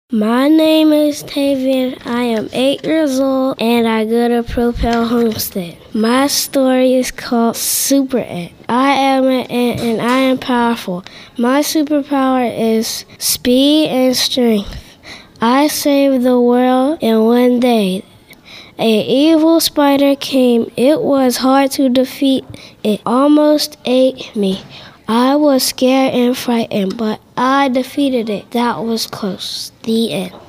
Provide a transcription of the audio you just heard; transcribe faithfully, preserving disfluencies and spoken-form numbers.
My name is Tavian. I am eight years old and I go to Propel Homestead. My story is called Super Ant. I am an ant and I am powerful. My superpower is speed and strength. I saved the world in one day. An evil spider came. It was hard to defeat. It almost ate me. I was scared and frightened, but I defeated it. That was close. The end.